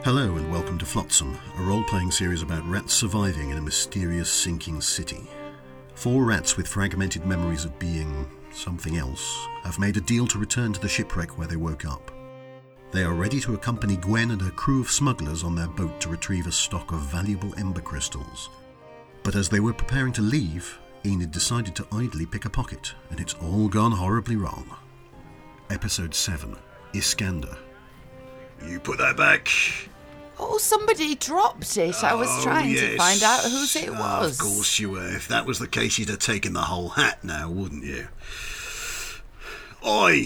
Hello and welcome to Flotsam, a role-playing series about rats surviving in a mysterious sinking city. 4 rats with fragmented memories of being something else have made a deal to return to the shipwreck where they woke up. They are ready to accompany Gwen and her crew of smugglers on their boat to retrieve a stock of valuable ember crystals. But as they were preparing to leave, Enid decided to idly pick a pocket, and it's all gone horribly wrong. Episode 7, Iskander. You put that back. Oh, somebody dropped it. I was trying to find out whose it was. Of course you were. If that was the case, you'd have taken the whole hat now, wouldn't you? Oi!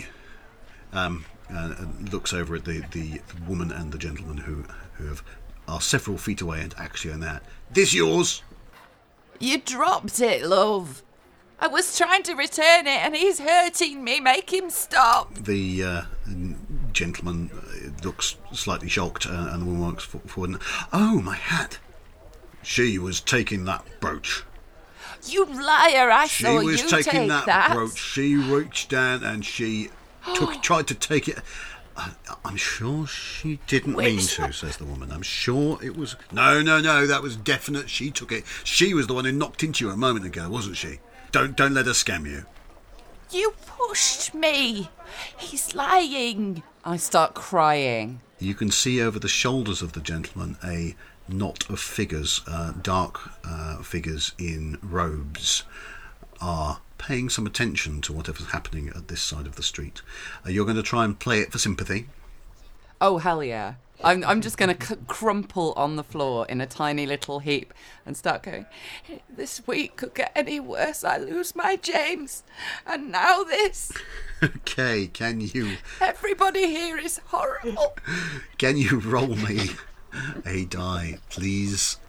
Looks over at the woman and the gentleman who are several feet away and actually on that. This yours? You dropped it, love. I was trying to return it and he's hurting me. Make him stop. The gentleman looks slightly shocked and the woman walks forward. Oh, my hat. She was taking that brooch. You liar, I saw you take that. She was taking that brooch. She reached down and she tried to take it. I'm sure she didn't mean to, says the woman. I'm sure it was... No, that was definite. She took it. She was the one who knocked into you a moment ago, wasn't she? Don't let her scam you. You pushed me. He's lying. I start crying. You can see over the shoulders of the gentleman a knot of figures, dark figures in robes, are paying some attention to whatever's happening at this side of the street. You're going to try and play it for sympathy. Oh, hell yeah. I'm just going to crumple on the floor in a tiny little heap and start going, this week could get any worse. I lose my James. And now this. Okay, can you... Everybody here is horrible. Can you roll me a die, please?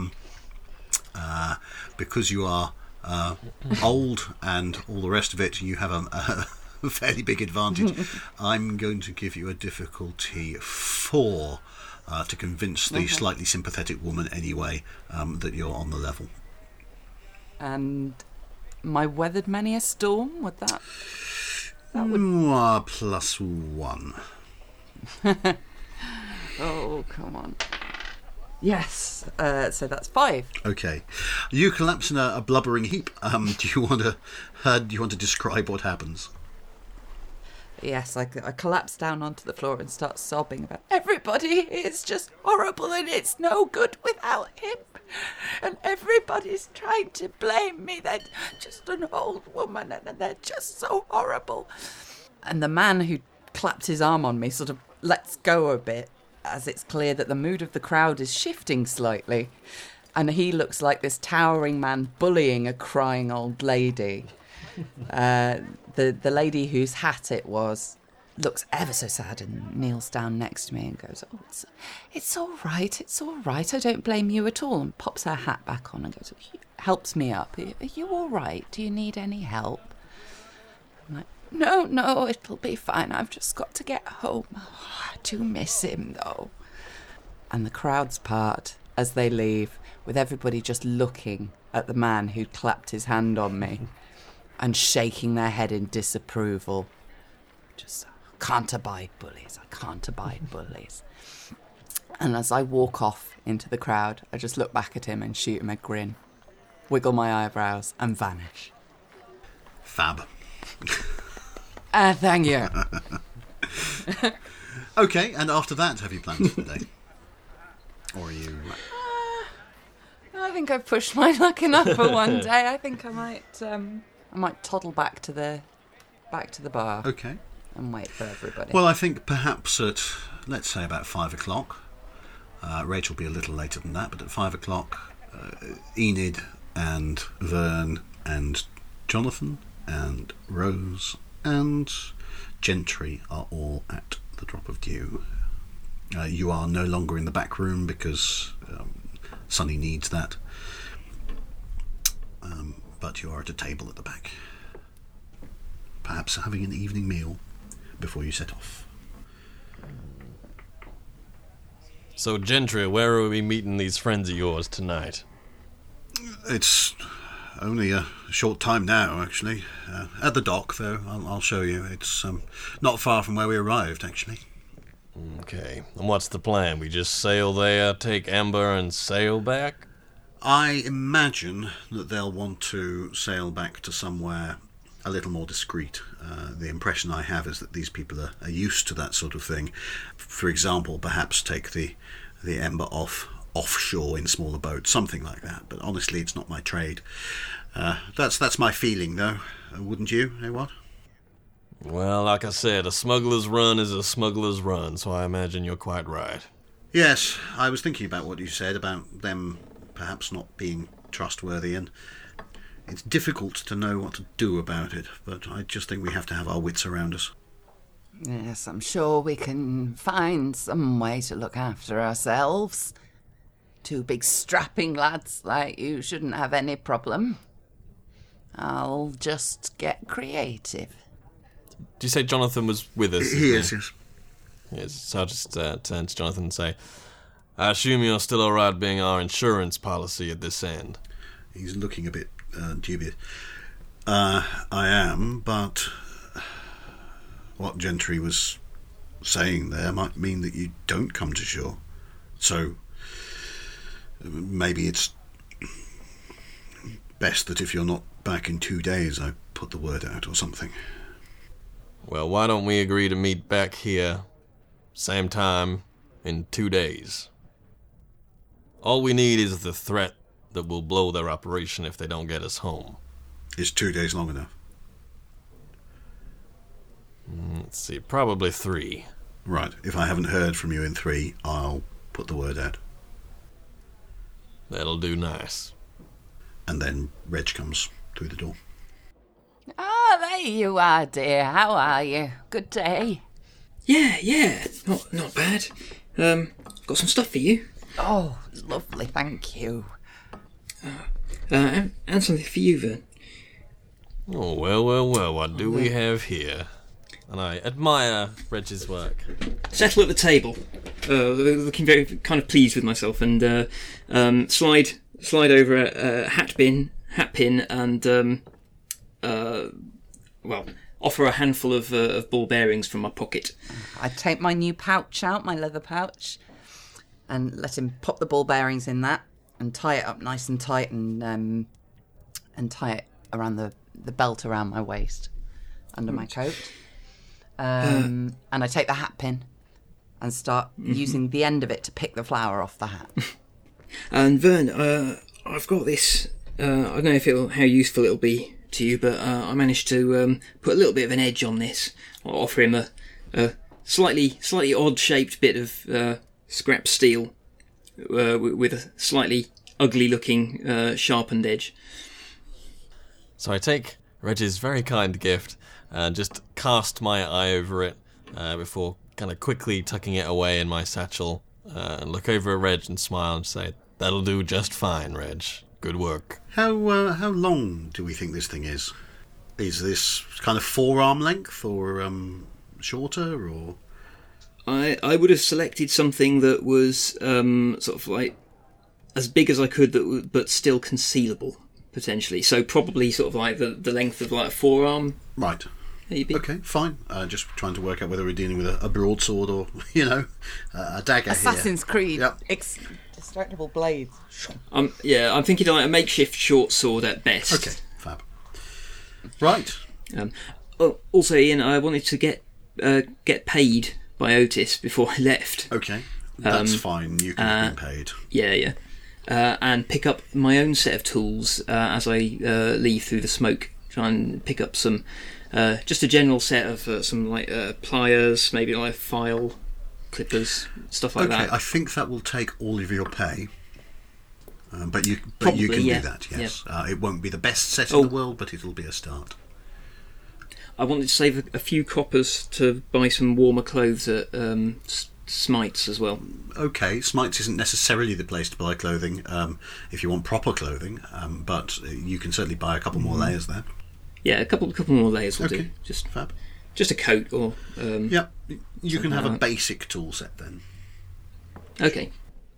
Because you are old and all the rest of it, you have a fairly big advantage. I'm going to give you a difficulty 4 to convince the slightly sympathetic woman anyway that you're on the level. And my weathered many a storm, would that would... +1. Oh, come on. Yes, so that's 5. Okay, you collapse in a blubbering heap. Do you want to describe what happens? Yes, I collapse down onto the floor and start sobbing about everybody is just horrible and it's no good without him. And everybody's trying to blame me. They're just an old woman and they're just so horrible. And the man who clapped his arm on me sort of lets go a bit as it's clear that the mood of the crowd is shifting slightly. And he looks like this towering man bullying a crying old lady. The lady whose hat it was looks ever so sad and kneels down next to me and goes, oh, it's all right, I don't blame you at all, and pops her hat back on and goes, helps me up. Are you all right? Do you need any help? I'm like, no, it'll be fine. I've just got to get home. Oh, I do miss him, though. And the crowds part as they leave, with everybody just looking at the man who'd clapped his hand on me and shaking their head in disapproval. Just, I can't abide bullies. And as I walk off into the crowd, I just look back at him and shoot him a grin, wiggle my eyebrows and vanish. Fab. Thank you. Okay, and after that, have you planned for the day? Or are you... I think I've pushed my luck enough for one day. I think I might toddle back to the bar. Okay. And wait for everybody. Well, I think perhaps at, let's say, about 5 o'clock, Rachel will be a little later than that, but at 5 o'clock, Enid and Vern and Jonathan and Rose and Gentry are all at the Drop of Dew. You are no longer in the back room because Sonny needs that. But you are at a table at the back. Perhaps having an evening meal before you set off. So, Gentry, where are we meeting these friends of yours tonight? It's only a short time now, actually. At the dock, though, I'll show you. It's not far from where we arrived, actually. Okay. And what's the plan? We just sail there, take Amber, and sail back? I imagine that they'll want to sail back to somewhere a little more discreet. The impression I have is that these people are used to that sort of thing. For example, perhaps take the Ember offshore in smaller boats, something like that. But honestly, it's not my trade. That's my feeling, though. Wouldn't you? Eh, what? Well, like I said, a smuggler's run is a smuggler's run, so I imagine you're quite right. Yes, I was thinking about what you said about them perhaps not being trustworthy, and it's difficult to know what to do about it, but I just think we have to have our wits around us. Yes, I'm sure we can find some way to look after ourselves. Two big strapping lads like you shouldn't have any problem. I'll just get creative. Did you say Jonathan was with us? He is, yes. Yes, so I'll just turn to Jonathan and say, I assume you're still alright being our insurance policy at this end. He's looking a bit dubious. I am, but what Gentry was saying there might mean that you don't come to shore. So maybe it's best that if you're not back in 2 days, I put the word out or something. Well, why don't we agree to meet back here, same time, in 2 days? All we need is the threat that will blow their operation if they don't get us home. Is 2 days long enough? Let's see, probably 3. Right. If I haven't heard from you in 3, I'll put the word out. That'll do nice. And then Reg comes through the door. Ah, there you are, dear. How are you? Good day. Yeah. Not bad. Got some stuff for you. Oh, lovely, thank you. And something for you, Vern. Oh, well, what do we have here? And I admire Reg's work. Settle at the table. Looking very kind of pleased with myself, and slide over a hat pin, and offer a handful of ball bearings from my pocket. I take my new pouch out, my leather pouch, and let him pop the ball bearings in that and tie it up nice and tight, and tie it around the belt around my waist under my coat. And I take the hat pin and start using the end of it to pick the flower off the hat. And Vern, I've got this. I don't know how useful it'll be to you, but I managed to put a little bit of an edge on this. I'll offer him a slightly odd-shaped bit of scrap steel with a slightly ugly-looking sharpened edge. So I take Reg's very kind gift and just cast my eye over it before kind of quickly tucking it away in my satchel and look over at Reg and smile and say, "That'll do just fine, Reg. Good work." How long do we think this thing is? Is this kind of forearm length or shorter, or? I would have selected something that was sort of like as big as I could, but still concealable potentially. So probably sort of like the length of like a forearm. Right. Maybe. Okay, fine. Just trying to work out whether we're dealing with a broadsword or a dagger. Assassin's Creed. Yep. Destructible blades. I'm thinking like a makeshift short sword at best. Okay, fab. Right. Also, Ian, I wanted to get paid by Otis before I left. Okay, that's fine. You can be paid. Yeah. And pick up my own set of tools as I leave through the smoke. Try and pick up some, just a general set of some like pliers, maybe like file clippers, stuff like that. Okay, I think that will take all of your pay. But you Probably, can yeah. do that, yes. It won't be the best set Oh. in the world, but it'll be a start. I wanted to save a few coppers to buy some warmer clothes at Smites as well. Okay, Smites isn't necessarily the place to buy clothing if you want proper clothing, but you can certainly buy a couple more layers there. Yeah, a couple more layers will Okay, do. Just fab. a coat or. Yeah, you can have a like- basic tool set then. Okay.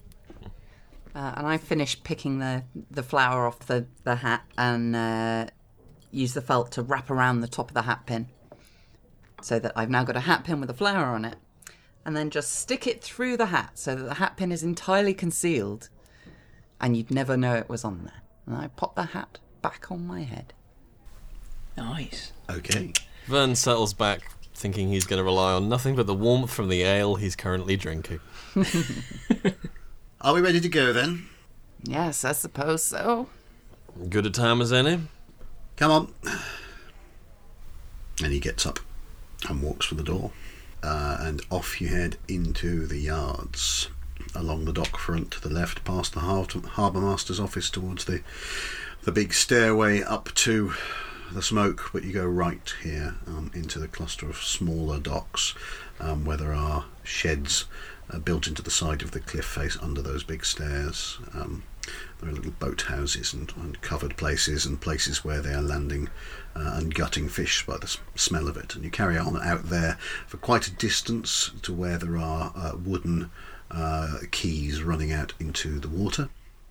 And I finish picking the flower off the hat and use the felt to wrap around the top of the hat pin, so that I've now got a hat pin with a flower on it. and then just stick it through the hat so that the hat pin is entirely concealed and you'd never know it was on there. And I pop the hat back on my head. Nice. Okay. Vern settles back, thinking he's going to rely on nothing but the warmth from the ale he's currently drinking. Are we ready to go then? Yes, I suppose so. Good a time as any? Come on. And he gets up and walks for the door. And off you head into the yards, along the dock front to the left, past the harbour master's office, towards the big stairway up to the smoke. But you go right here into the cluster of smaller docks, where there are sheds built into the side of the cliff face under those big stairs. There are little boat houses and covered places, and places where they are landing and gutting fish by the smell of it. And you carry on out there for quite a distance to where there are wooden quays running out into the water,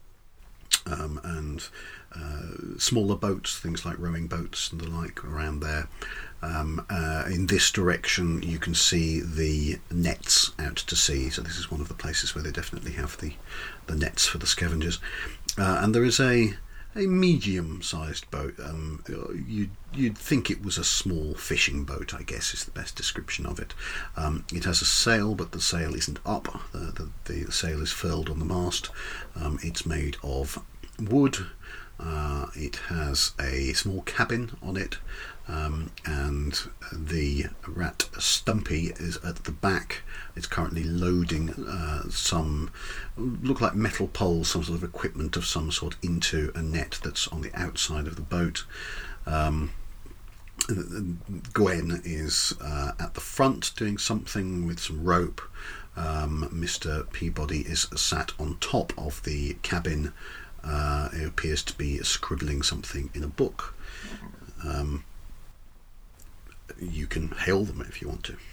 and smaller boats, things like rowing boats and the like, around there. In this direction you can see the nets out to sea, so this is one of the places where they definitely have the nets for the scavengers. And there is a medium-sized boat. You'd think it was a small fishing boat, I guess is the best description of it. It has a sail, but the sail isn't up. The sail is furled on the mast. It's made of wood. It has a small cabin on it, and the rat Stumpy is at the back. It's currently loading some look like metal poles, some sort of equipment of some sort, into a net that's on the outside of the boat. Gwen is at the front doing something with some rope. Mr. Peabody is sat on top of the cabin. It appears to be scribbling something in a book. You can hail them if you want to.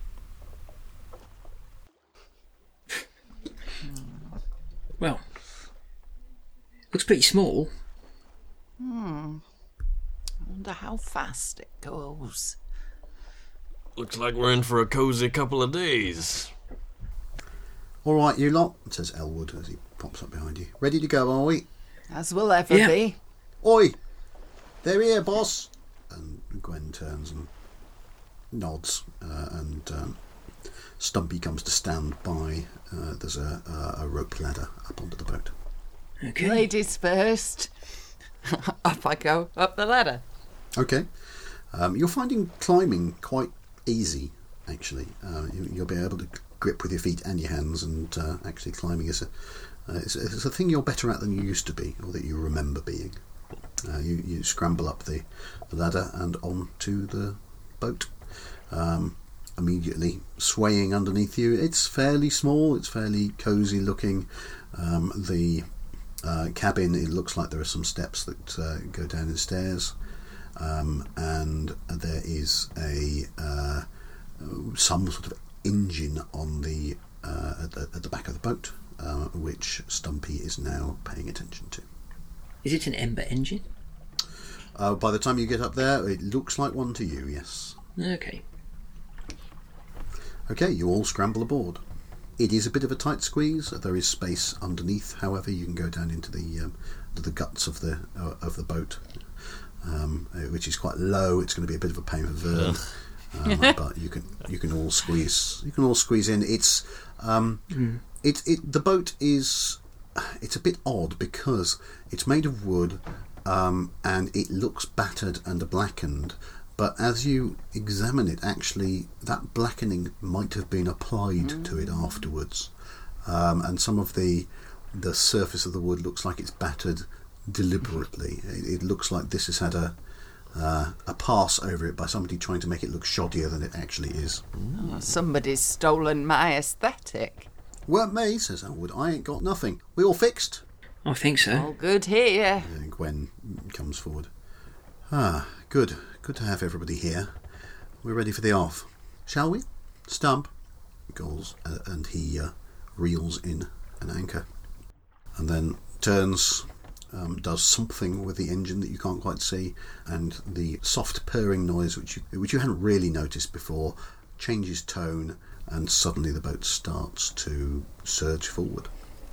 Well, looks pretty small. I wonder how fast it goes. Looks like we're in for a cosy couple of days. All right, you lot, says Elwood as he pops up behind you. Ready to go, are we? As we'll ever be. Oi! They're here, boss! And Gwen turns and nods, and Stumpy comes to stand by. There's a rope ladder up onto the boat. Okay. Ladies first. Up I go, up the ladder. Okay. You're finding climbing quite easy, actually. You'll be able to grip with your feet and your hands, and actually climbing is a thing you're better at than you used to be, or that you remember being. You scramble up the ladder and onto the boat. Immediately swaying underneath you. It's fairly small, it's fairly cosy looking. The cabin, it looks like there are some steps that go down the stairs, and there is some sort of engine on the at the back of the boat, which Stumpy is now paying attention to. Is it an Ember engine? By the time you get up there, it looks like one to you, yes. Okay. Okay, you all scramble aboard. It is a bit of a tight squeeze. There is space underneath, however. You can go down into the guts of the boat, which is quite low. It's going to be a bit of a pain for Vern, but you can all squeeze. You can all squeeze in. It's the boat is. It's a bit odd because it's made of wood, and it looks battered and blackened. But as you examine it, actually, that blackening might have been applied to it afterwards. And some of the surface of the wood looks like it's battered deliberately. It looks like this has had a pass over it by somebody trying to make it look shoddier than it actually is. Oh, somebody's stolen my aesthetic. Weren't me, says Elwood. I ain't got nothing. We all fixed? I think so. All good here. And Gwen comes forward. Ah, good. Good to have everybody here. We're ready for the off. Shall we? Stump. Goes, and he reels in an anchor. And then turns, does something with the engine that you can't quite see, and the soft purring noise, which you hadn't really noticed before, changes tone, and suddenly the boat starts to surge forward.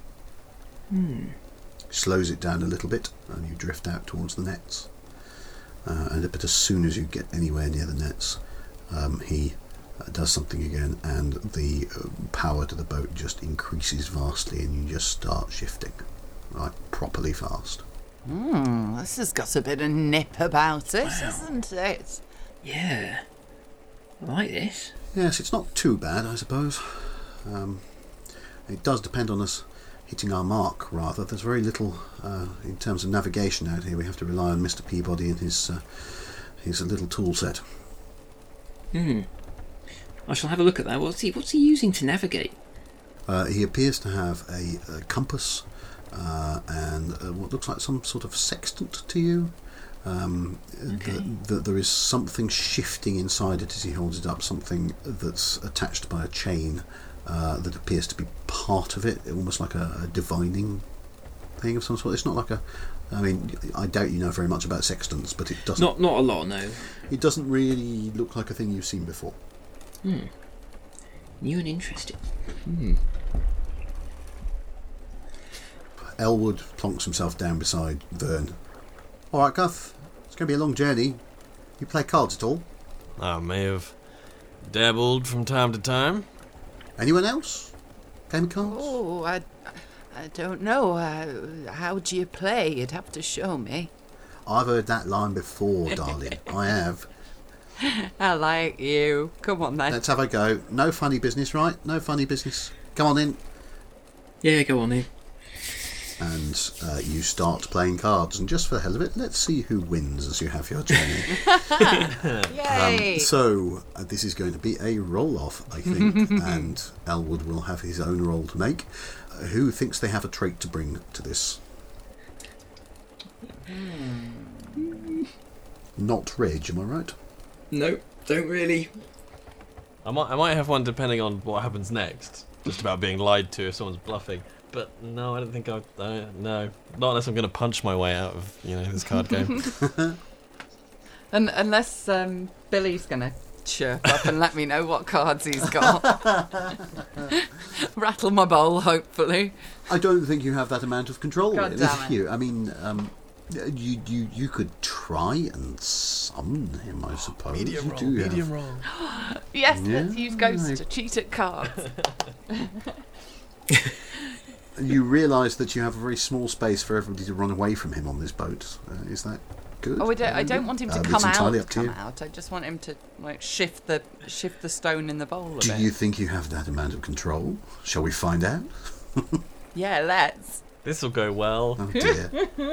Slows it down a little bit, and you drift out towards the nets. But as soon as you get anywhere near the nets, he does something again, and the power to the boat just increases vastly, and you just start shifting, right, properly fast. This has got a bit of nip about it, hasn't it? Yeah. I like this. Yes, it's not too bad, I suppose. It does depend on us hitting our mark, rather. There's very little in terms of navigation out here. We have to rely on Mr. Peabody and his little tool set. I shall have a look at that. What's he using to navigate? He appears to have a compass and what looks like some sort of sextant to you. There is something shifting inside it as he holds it up, something that's attached by a chain that appears to be part of it, almost like a divining thing of some sort. It's not like I doubt you know very much about sextants, but it doesn't... Not a lot, no. It doesn't really look like a thing you've seen before. New and interesting. Elwood plonks himself down beside Vern. All right, Guth, it's going to be a long journey. You play cards at all? I may have dabbled from time to time. Anyone else? Game of cards? Oh, I don't know. How do you play? You'd have to show me. I've heard that line before, darling. I have. I like you. Come on, then. Let's have a go. No funny business, right? No funny business. Come on in. Yeah, go on then. And you start playing cards. And just for the hell of it, let's see who wins as you have your journey. Yay! This is going to be a roll-off, I think. And Elwood will have his own roll to make. Who thinks they have a trait to bring to this? Not Reg, am I right? No, don't really. I might have one depending on what happens next. Just about being lied to if someone's bluffing. But no, I don't think no. Not unless I'm going to punch my way out of this card game. And unless Billy's going to chirp up and let me know what cards he's got. Rattle my bowl, hopefully. I don't think you have that amount of control. God damn it. You. I mean, you could try and summon him, I suppose. Medium roll. Yes, Yeah, let's use ghosts to cheat at cards. You realise that you have a very small space for everybody to run away from him on this boat. Is that good? Oh, I don't want him to It's come entirely up to you. out. I just want him to shift the stone in the bowl a Do bit. you think you have that amount of control? Shall we find out? Yeah, let's. This will go well. Oh dear.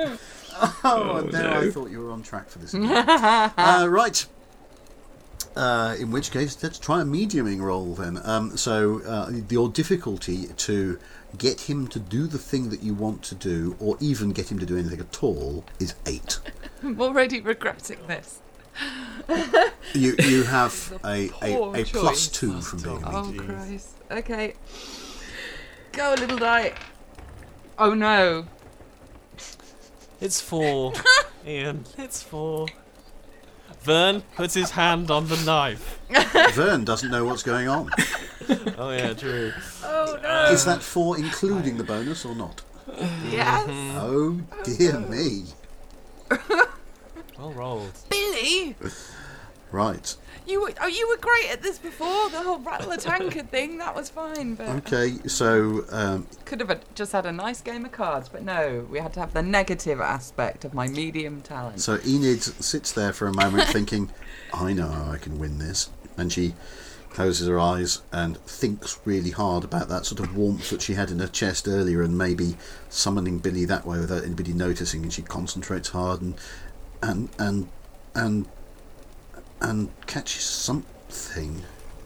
I thought you were on track for this. Right. In which case, let's try a mediuming roll then. Your difficulty to get him to do the thing that you want to do, or even get him to do anything at all, is 8. I'm already regretting this. You have a Poor choice. +2 from being a Oh, medium. Christ. Okay. Go, little die. Oh, no. It's 4. Ian, it's 4. Vern puts his hand on the knife. Vern doesn't know what's going on. Oh yeah, true. Oh, no. Is that 4 including the bonus or not? Yes. Oh dear me. Well rolled. Billy, Right. you were great at this before. The whole rattle a tankard thing, that was fine. But Okay, so could have just had a nice game of cards. But no, we had to have the negative aspect of my medium talent. So Enid sits there for a moment thinking, I know how I can win this. And she closes her eyes and thinks really hard about that sort of warmth that she had in her chest earlier, and maybe summoning Billy that way without anybody noticing, and she concentrates hard and catches something.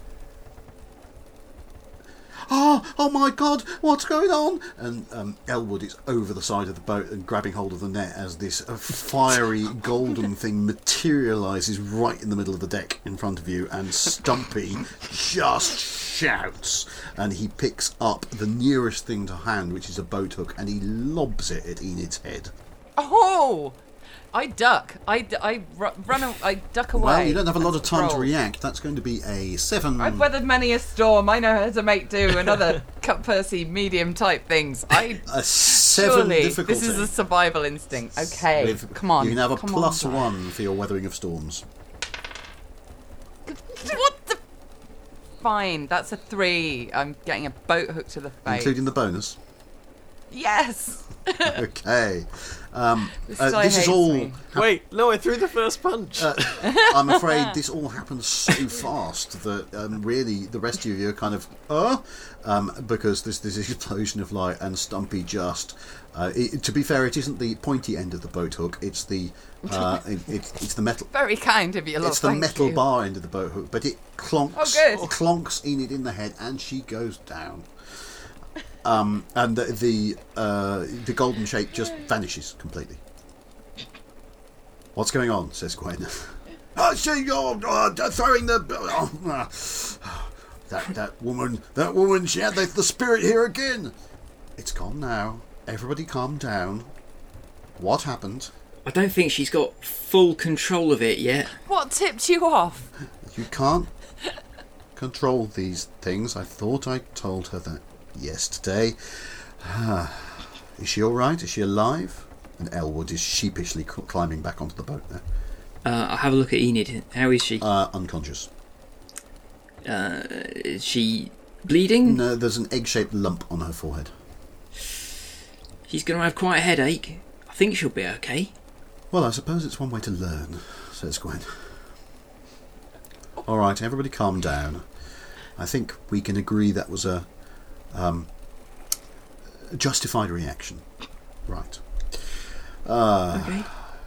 Oh my God, what's going on? And Elwood is over the side of the boat and grabbing hold of the net as this fiery golden thing materialises right in the middle of the deck in front of you, and Stumpy just shouts, and he picks up the nearest thing to hand, which is a boat hook, and he lobs it at Enid's head. Oh, I duck. I duck away. Well, you don't have a lot of time to Roll. react. That's going to be a 7. I've weathered many a storm. I know how to make do and other Cut Percy medium type things. A 7 Surely difficulty. this is a survival instinct. Okay, With- come on. You can have a come on, +1 for your weathering of storms. What the? Fine, that's a 3. I'm getting a boat hook to the face. Including the bonus. Yes. Okay. This guy This is hates all. me. Wait, no, I threw the first punch. I'm afraid this all happens so fast that really the rest of you are kind of because this explosion of light and Stumpy just. To be fair, it isn't the pointy end of the boat hook. It's the it's the metal. Very kind of you, love. It's the thank metal you. bar end of the boat hook, but it clonks, Oh, good. clonks Enid in the head, and she goes down. And the golden shape just vanishes completely. What's going on? Says Gwen. I see you're throwing the. That woman. She had the spirit here again. It's calm now. Everybody, calm down. What happened? I don't think she's got full control of it yet. What tipped you off? You can't control these things. I thought I told her that yesterday. Is she all right? Is she alive? And Elwood is sheepishly climbing back onto the boat now. I'll have a look at Enid. How is she? Unconscious. Is she bleeding? No, there's an egg-shaped lump on her forehead. She's going to have quite a headache. I think she'll be okay. Well, I suppose it's one way to learn, says Gwen. All right, everybody calm down. I think we can agree that was a justified reaction. Right. Okay.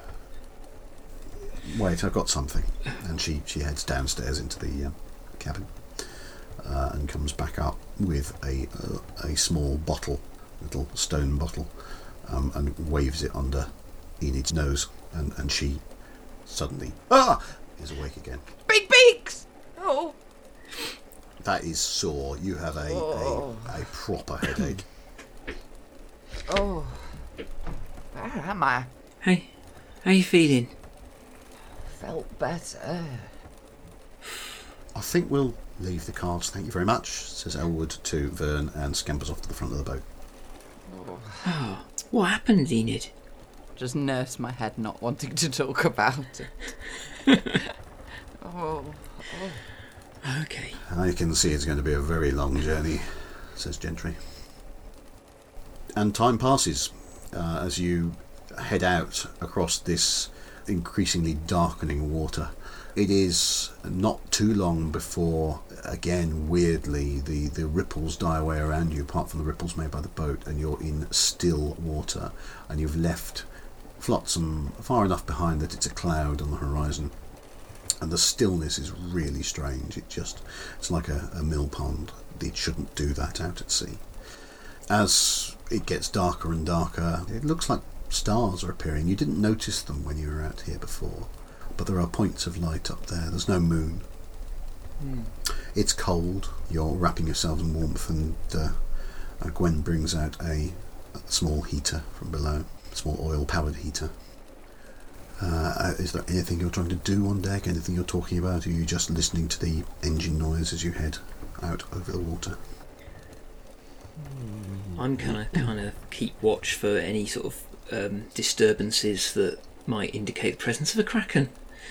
Wait, I've got something. And she heads downstairs into the cabin and comes back up with a small bottle, little stone bottle, and waves it under Enid's nose, and she suddenly is awake again. Big beaks! Oh. That is sore. You have a proper headache. Oh. Where am I? Hey, how you feeling? Felt better. I think we'll leave the cards, thank you very much, says Elwood to Vern, and scampers off to the front of the boat. Oh, what happened, Enid? Just nurse my head, not wanting to talk about it. Oh. Okay. I can see it's going to be a very long journey, says Gentry. And time passes as you head out across this increasingly darkening water. It is not too long before, again, weirdly, the ripples die away around you, apart from the ripples made by the boat, and you're in still water, and you've left Flotsam far enough behind that it's a cloud on the horizon. And the stillness is really strange. It's like a mill pond. It shouldn't do that out at sea. As it gets darker and darker, it looks like stars are appearing. You didn't notice them when you were out here before, but there are points of light up there. There's no moon. It's cold. You're wrapping yourselves in warmth, and Gwen brings out a small heater from below, a small oil-powered heater. Is there anything you're trying to do on deck? Anything you're talking about? Or are you just listening to the engine noise as you head out over the water? I'm gonna kind of keep watch for any sort of disturbances that might indicate the presence of a kraken.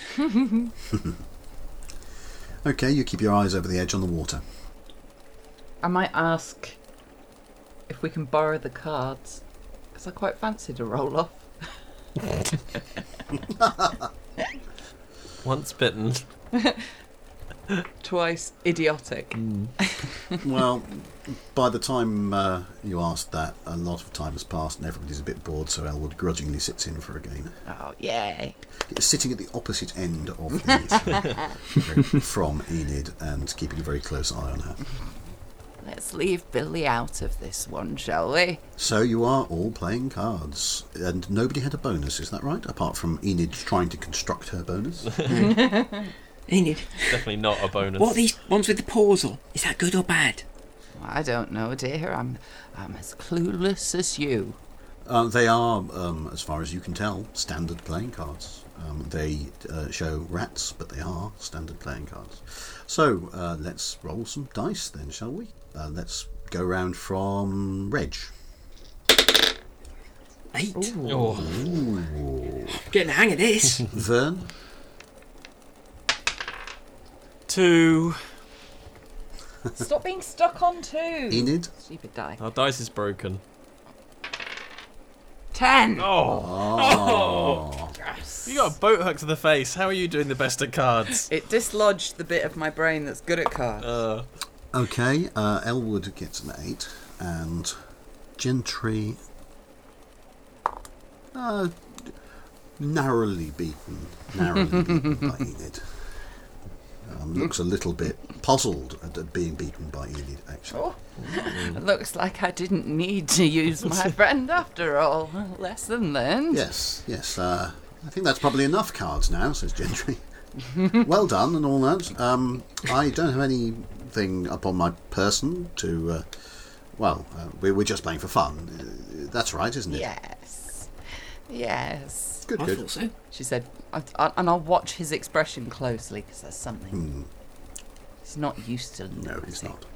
Okay, you keep your eyes over the edge on the water. I might ask if we can borrow the cards, because I quite fancy to roll off. Once bitten. Twice idiotic. Well, by the time you asked that, a lot of time has passed and everybody's a bit bored, so Elwood grudgingly sits in for a game. Oh, yay. Sitting at the opposite end of the from Enid and keeping a very close eye on her. Let's leave Billy out of this one, shall we? So you are all playing cards, and nobody had a bonus, is that right? Apart from Enid trying to construct her bonus. Enid, Definitely not a bonus. what are these ones with the paws on? Is that good or bad? I don't know, dear. I'm as clueless as you. They are, as far as you can tell, standard playing cards. They show rats, but they are standard playing cards. So let's roll some dice then, shall we? Let's go round from Reg. 8. Oh. Getting the hang of this. Vern. 2. Stop being stuck on 2. Enid. Stupid die. Our dice is broken. 10. Oh. Yes. You got a boat hook to the face. How are you doing the best at cards? It dislodged the bit of my brain that's good at cards. Okay, Elwood gets an 8, and Gentry narrowly beaten by Enid. Looks a little bit puzzled at being beaten by Enid, actually. Oh, looks like I didn't need to use my friend after all. Lesson learned. Yes. I think that's probably enough cards now, says Gentry. Well done and all that. I don't have anything up on my person to... we're just playing for fun. That's right, isn't it? Yes. Good. I thought so. She said, and I'll watch his expression closely because there's something. He's not used to losing. No, he's not.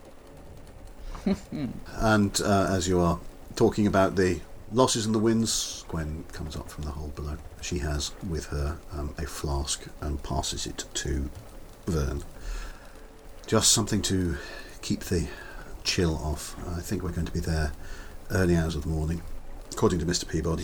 And as you are talking about the losses and the wins, Gwen comes up from the hole below. She has with her a flask and passes it to Vern. Just something to keep the chill off. I think we're going to be there early hours of the morning, according to Mr. Peabody.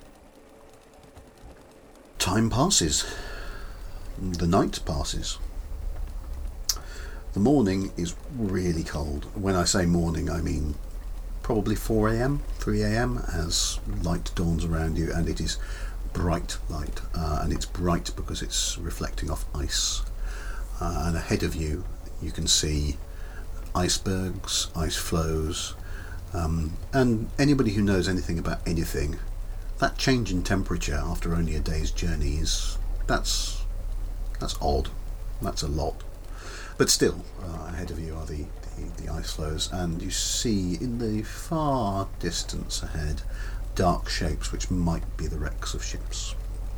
Time passes. The night passes. The morning is really cold. When I say morning, I mean probably 4 a.m, 3 a.m, as light dawns around you, and it is bright light. And it's bright because it's reflecting off ice. And ahead of you, you can see icebergs, ice flows, and anybody who knows anything about anything, that change in temperature after only a day's journey that's odd. That's a lot. But still, ahead of you are the ice flows, and you see in the far distance ahead dark shapes which might be the wrecks of ships.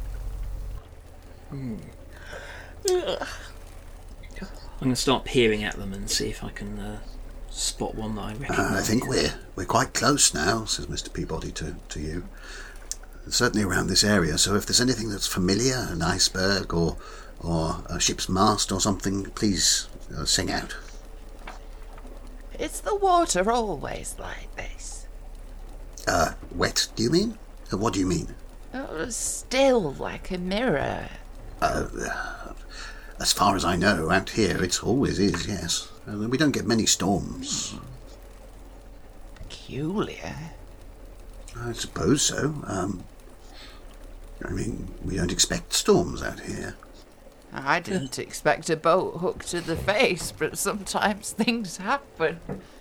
I'm going to start peering at them and see if I can spot one that I recognise. I think we're quite close now, says Mr. Peabody to you. Certainly around this area, so if there's anything that's familiar, an iceberg or a ship's mast or something, please sing out. Is the water always like this? Wet, do you mean? What do you mean? Still like a mirror. As far as I know, out here it always is, yes. We don't get many storms. Peculiar. I suppose so. We don't expect storms out here. I didn't expect a boat hooked to the face, but sometimes things happen.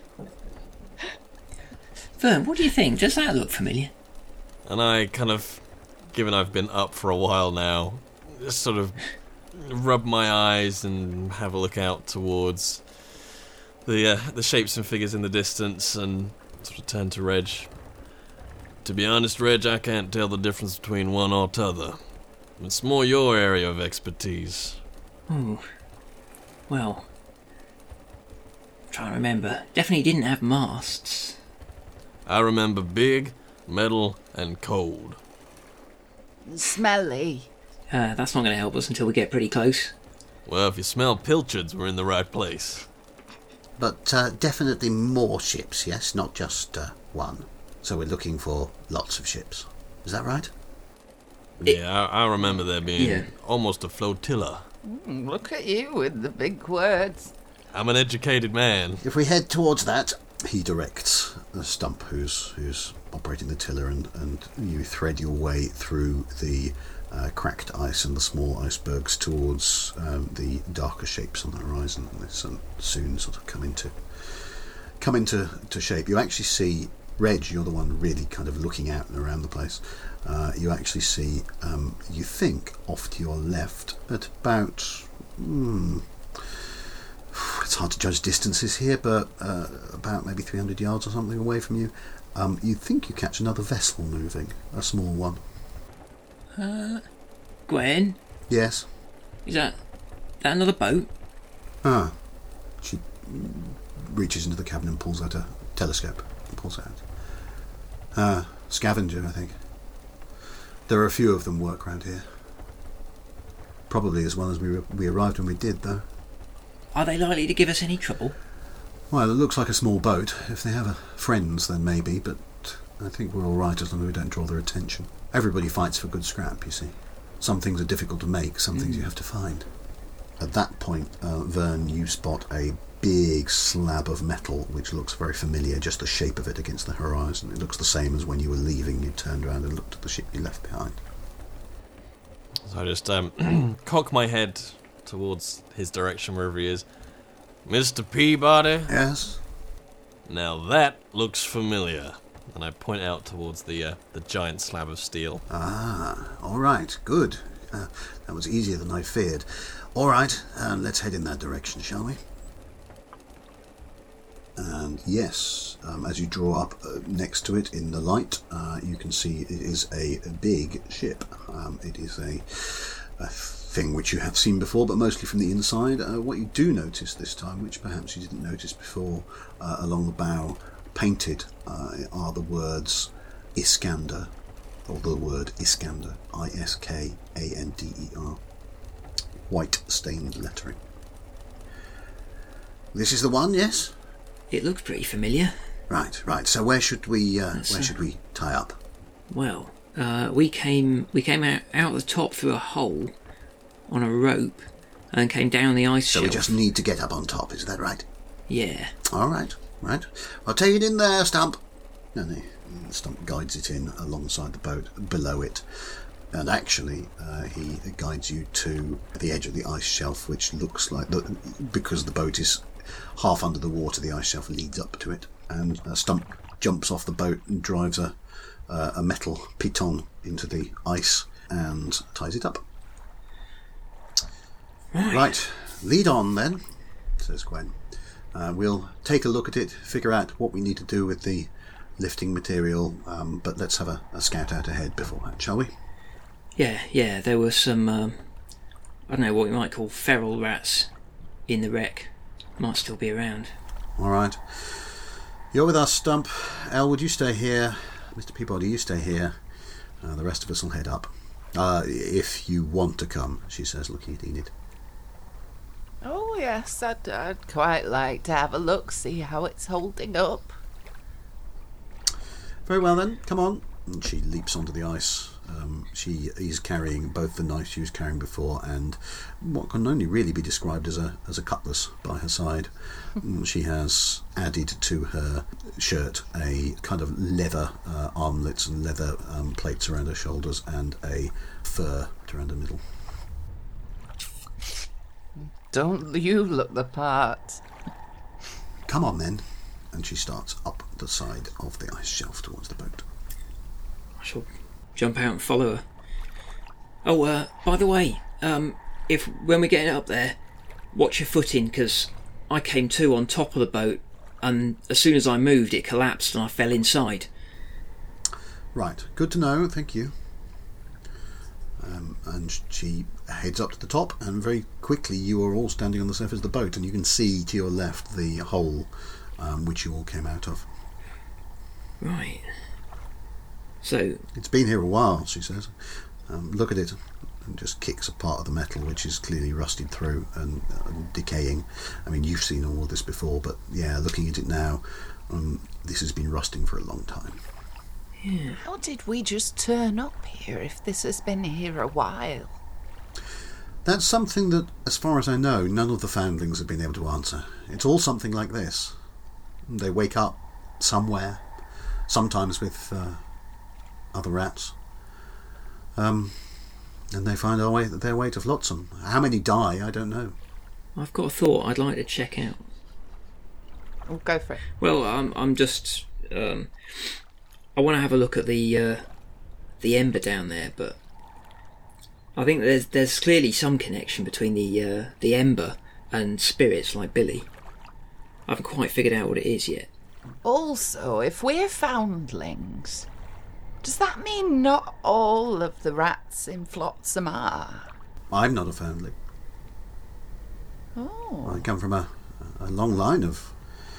Vern, what do you think? Does that look familiar? And I kind of, given I've been up for a while now, just sort of rub my eyes and have a look out towards the shapes and figures in the distance and sort of turn to Reg. To be honest, Reg, I can't tell the difference between one or t'other. It's more your area of expertise. Oh, well, I'm trying to remember. Definitely didn't have masts. I remember big, metal, and cold. Smelly. That's not going to help us until we get pretty close. Well, if you smell pilchards, we're in the right place. But definitely more ships, yes? Not just one. So we're looking for lots of ships. Is that right? Yeah, I remember there being Yeah. almost a flotilla. Look at you with the big words. I'm an educated man. If we head towards that, he directs Stump, who's operating the tiller, and you thread your way through the cracked ice and the small icebergs towards the darker shapes on the horizon. And this soon sort of come into shape. You actually see Reg. You're the one really kind of looking out and around the place. You actually see, you think, off to your left at about. It's hard to judge distances here, but about maybe 300 yards or something away from you, You think you catch another vessel moving, a small one. Gwen, Yes. is that another boat? Ah. She reaches into the cabin and pulls out a telescope and pulls it out. Scavenger, I think. There are a few of them work round here. Probably as well as we arrived when we did, though. Are they likely to give us any trouble? Well, it looks like a small boat. If they have friends, then maybe, but I think we're all right as long as we don't draw their attention. Everybody fights for good scrap, you see. Some things are difficult to make, some things you have to find. At that point, Vern, you spot a big slab of metal which looks very familiar, just the shape of it against the horizon. It looks the same as when you were leaving. You turned around and looked at the ship you left behind. So I just cock my head towards his direction, wherever he is. Mr. Peabody? Yes? Now that looks familiar. And I point out towards the giant slab of steel. Ah, all right, good. That was easier than I feared. All right, let's head in that direction, shall we? And yes, as you draw up next to it in the light, you can see it is a big ship. It is a thing which you have seen before, but mostly from the inside. What you do notice this time, which perhaps you didn't notice before, along the bow, painted are the words Iskander, or the word Iskander, Iskander, white stained lettering. This is the one, yes? It looks pretty familiar. Right. So where should we tie up? Well, we came out the top through a hole on a rope and came down the ice So shelf. we just need to get up on top, is that right? Yeah. All right. I'll take it in there, Stump. And Stump guides it in alongside the boat, below it. And actually, he guides you to the edge of the ice shelf, which looks like, because the boat is half under the water, the ice shelf leads up to it. And Stump jumps off the boat and drives a metal piton into the ice and ties it up. Right, lead on then, says Gwen. We'll take a look at it, figure out what we need to do with the lifting material, but let's have a scout out ahead before that, shall we? Yeah, there were some, I don't know what we might call feral rats in the wreck. Might still be around. All right. You're with us, Stump. Elwood, you stay here. Mr. Peabody, you stay here. The rest of us will head up. If you want to come, she says, looking at Enid. Oh, yes, I'd quite like to have a look, see how it's holding up. Very well then, come on. And she leaps onto the ice. She is carrying both the knife she was carrying before and what can only really be described as a cutlass by her side. She has added to her shirt a kind of leather armlets and leather plates around her shoulders and a fur around her middle. Don't you look the part? Come on then. And she starts up the side of the ice shelf towards the boat. I shall jump out and follow her. Oh, by the way, when we're getting up there, watch your footing, because I came to on top of the boat, and as soon as I moved, it collapsed and I fell inside. Right, good to know, thank you. And she heads up to the top, and very quickly you are all standing on the surface of the boat, and you can see to your left the hole which you all came out of. Right. So it's been here a while, she says. Look at it, and just kicks a part of the metal which is clearly rusted through and decaying. I mean, you've seen all of this before, but yeah, looking at it now, this has been rusting for a long time. Yeah. How did we just turn up here if this has been here a while? That's something that, as far as I know, none of the foundlings have been able to answer. It's all something like this. They wake up somewhere, sometimes with other rats, and they find their way to Flotsam. How many die, I don't know. I've got a thought I'd like to check out. Oh, go for it. Well, I'm just I want to have a look at the ember down there, but I think there's clearly some connection between the ember and spirits like Billy. I haven't quite figured out what it is yet. Also, if we're foundlings, does that mean not all of the rats in Flotsam are? I'm not a foundling. Oh. I come from a long line of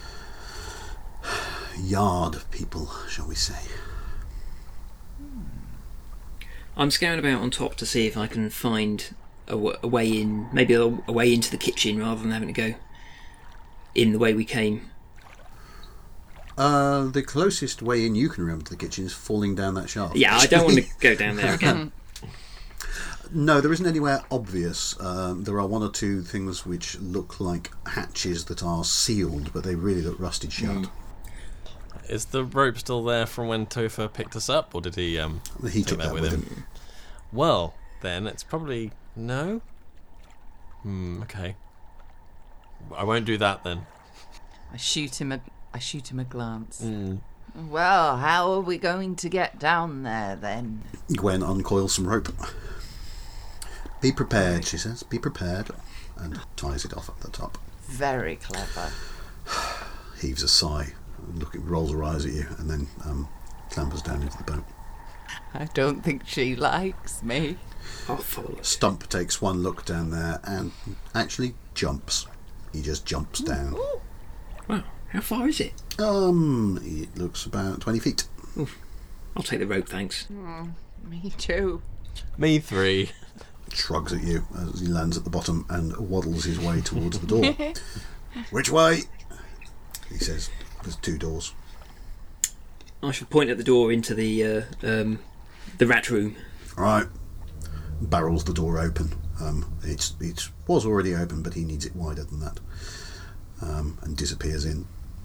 yard people, shall we say. I'm scouring about on top to see if I can find a way in, maybe a way into the kitchen rather than having to go in the way we came. The closest way in you can remember to the kitchen is falling down that shaft. Yeah, I don't want to go down there again. No, there isn't anywhere obvious. There are one or two things which look like hatches that are sealed, but they really look rusted shut. Is the rope still there from when Topher picked us up, or did he He take took that with him. Well, then it's probably no. Okay. I won't do that then. I shoot him a glance. Well, how are we going to get down there then? Gwen uncoils some rope. Be prepared, she says. Be prepared. And ties it off at the top. Very clever. Heaves a sigh, rolls her eyes at you, and then clambers down into the boat. I don't think she likes me. I'll follow us. Stump takes one look down there and actually jumps. He just jumps down. Wow, how far is it? It looks about 20 feet. I'll take the rope, thanks. Me too. Me 3. Shrugs at you as he lands at the bottom and waddles his way towards the door. Which way? He says. There's 2 doors. I shall point at the door into the rat room. Right. Barrels the door open. It was already open, but he needs it wider than that. And disappears in.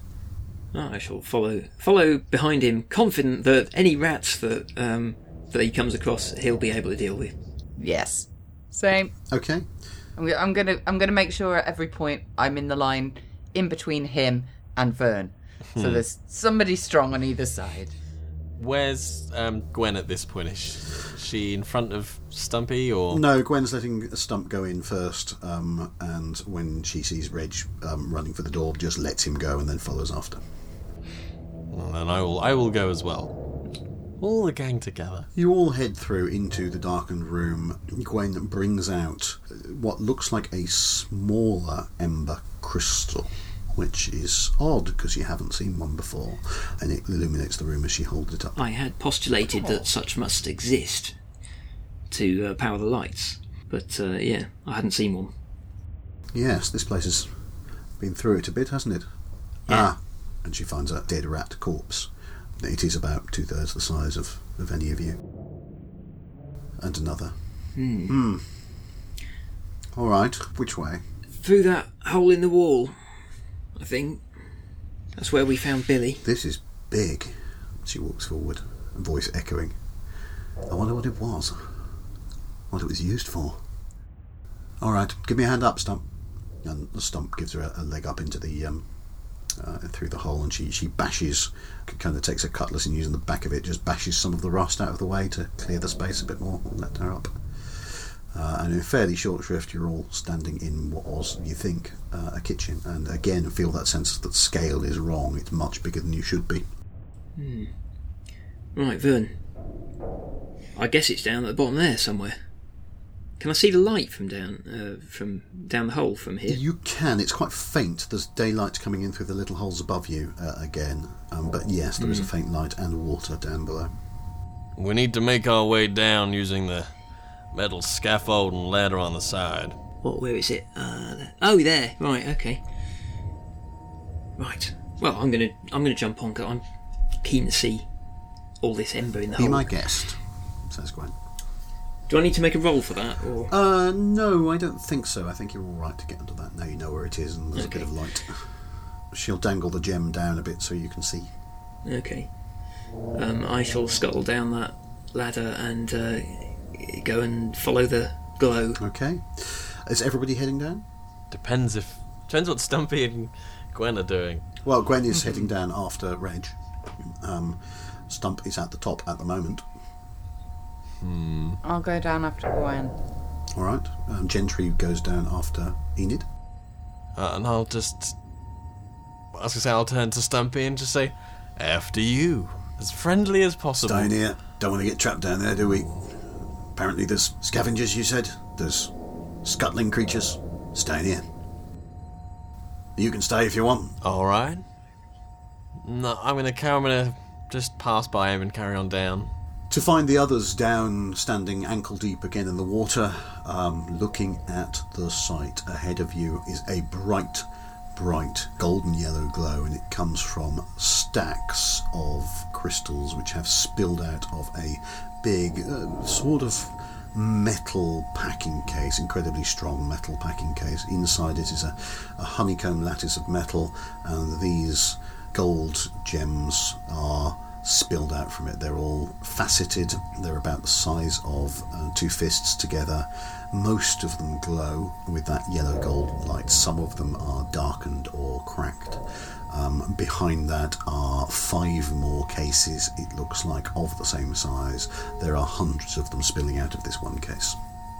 I shall follow behind him, confident that any rats that he comes across, he'll be able to deal with. Yes. Same. Okay. I'm gonna make sure at every point I'm in the line in between him and Vern. So there's somebody strong on either side. Where's Gwen at this point? Is she in front of Stumpy, or...? No, Gwen's letting Stump go in first, and when she sees Reg running for the door, just lets him go and then follows after. Well, then I will go as well. All the gang together. You all head through into the darkened room. Gwen brings out what looks like a smaller ember crystal, which is odd because you haven't seen one before, and it illuminates the room as she holds it up. I had postulated that such must exist to power the lights, but I hadn't seen one. Yes, this place has been through it a bit, hasn't it? Yeah. And she finds a dead rat corpse. It is about 2/3 the size of any of you. And another. All right, which way? Through that hole in the wall, I think. That's where we found Billy. This is big. She walks forward, a voice echoing. I wonder what it was. What it was used for. All right, give me a hand up, Stump. And the Stump gives her a leg up into the through the hole, and she bashes, kind of takes a cutlass and using the back of it just bashes some of the rust out of the way to clear the space a bit more and let her up. And in fairly short shrift, you're all standing in what was, you think, a kitchen, and again feel that sense that scale is wrong. It's much bigger than you should be. Right, Vern. I guess it's down at the bottom there somewhere. Can I see the light from down the hole from here? You can. It's quite faint. There's daylight coming in through the little holes above you again. But yes, there is a faint light and water down below. We need to make our way down using the metal scaffold and ladder on the side. Where is it? There. Right, okay. Right. Well, I'm gonna jump on, 'cause I'm keen to see all this ember in the hole. Be my guest, says Gwen. Do I need to make a roll for that, or...? No, I don't think so. I think you're all right to get under that. Now you know where it is and there's a bit of light. She'll dangle the gem down a bit so you can see. Okay. I shall scuttle down that ladder and go and follow the glow. Okay. Is everybody heading down? Depends what Stumpy and Gwen are doing. Well, Gwen is heading down after Reg. Stump is at the top at the moment. I'll go down after Gwen. All right. Gentry goes down after Enid. And I'll just I was going to say, I'll turn to Stumpy and just say, after you. As friendly as possible. Stay in here. Don't want to get trapped down there, do we? Apparently there's scavengers, you said. There's scuttling creatures. Stay in here. You can stay if you want. All right. No, I'm going to just pass by him and carry on down. To find the others down, standing ankle deep again in the water, looking at the sight ahead of you is a bright golden yellow glow, and it comes from stacks of crystals which have spilled out of a big sort of metal packing case, incredibly strong metal packing case. Inside it is a honeycomb lattice of metal, and these gold gems are spilled out from it. They're all faceted. They're about the size of two fists together. Most of them glow with that yellow gold light. Some of them are darkened or cracked. Behind that are 5 more cases, it looks like, of the same size. There are hundreds of them spilling out of this one case.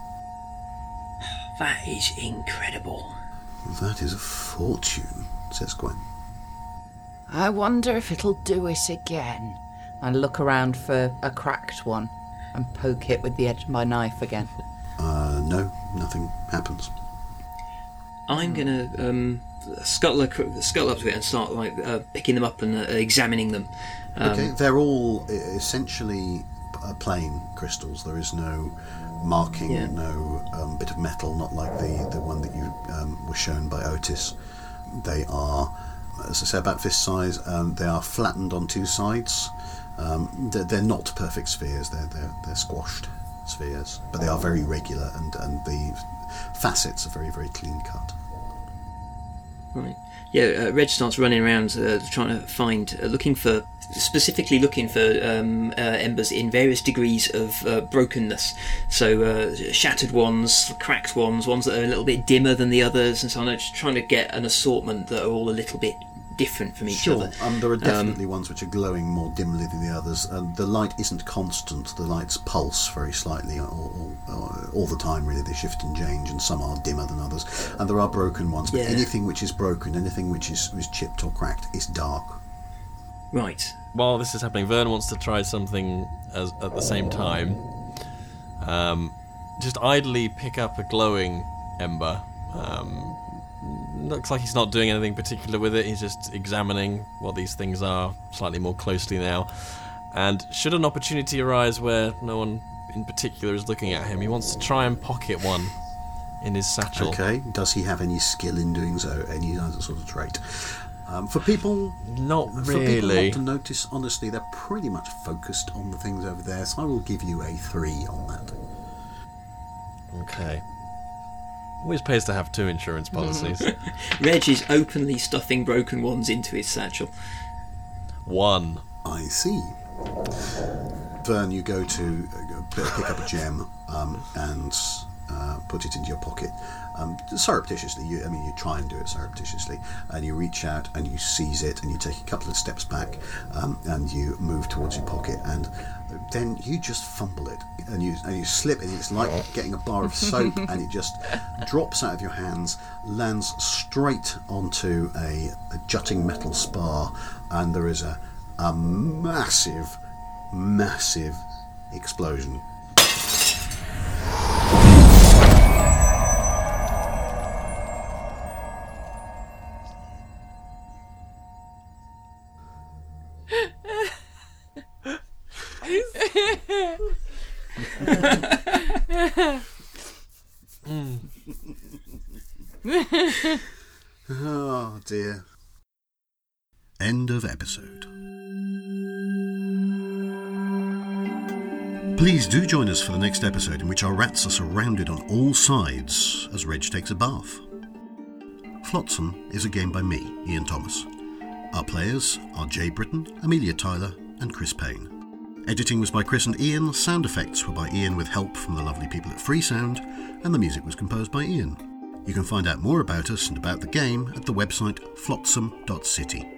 That is incredible. That is a fortune, says Gwen. I wonder if it'll do it again. I look around for a cracked one and poke it with the edge of my knife again. No, nothing happens. I'm gonna scuttle up to it and start picking them up and examining them. Okay, they're all essentially plain crystals. There is no marking, no bit of metal, not like the one that you were shown by Otis. They are, as I say, about fist size. They are flattened on 2 sides. They're not perfect spheres. They're squashed spheres, but they are very regular, and the facets are very, very clean cut. Right. Yeah. Reg starts running around trying to find, specifically looking for embers in various degrees of brokenness. So shattered ones, cracked ones that are a little bit dimmer than the others, and so on. Just trying to get an assortment that are all a little bit different from each other. There are definitely ones which are glowing more dimly than the others. The light isn't constant. The lights pulse very slightly all the time, really. They shift and change, and some are dimmer than others. And there are broken ones, but anything which is broken, anything which is chipped or cracked, is dark. Right. While this is happening, Vern wants to try something at the same time. Just idly pick up a glowing ember. Looks like he's not doing anything particular with it. He's just examining what these things are slightly more closely now. And should an opportunity arise where no one in particular is looking at him, he wants to try and pocket one in his satchel. Okay. Does he have any skill in doing so? Any other sort of trait? For people not For people really not to notice, honestly, they're pretty much focused on the things over there, so I will give you a 3 on that. Okay. Always pays to have 2 insurance policies. Reg is openly stuffing broken ones into his satchel. 1. I see. Vern, you go to pick up a gem and put it into your pocket. Surreptitiously, you try and do it surreptitiously, and you reach out and you seize it, and you take a couple of steps back, and you move towards your pocket, and then you just fumble it, and you slip, and it's like getting a bar of soap, and it just drops out of your hands, lands straight onto a jutting metal spar, and there is a massive explosion. Oh dear. End of episode. Please do join us for the next episode, in which our rats are surrounded on all sides as Reg takes a bath. Flotsam is a game by me, Ian Thomas. Our players are Jay Britton, Amelia Tyler and Chris Payne. Editing was by Chris and Ian, sound effects were by Ian with help from the lovely people at Freesound, and the music was composed by Ian. You can find out more about us and about the game at the website flotsam.city.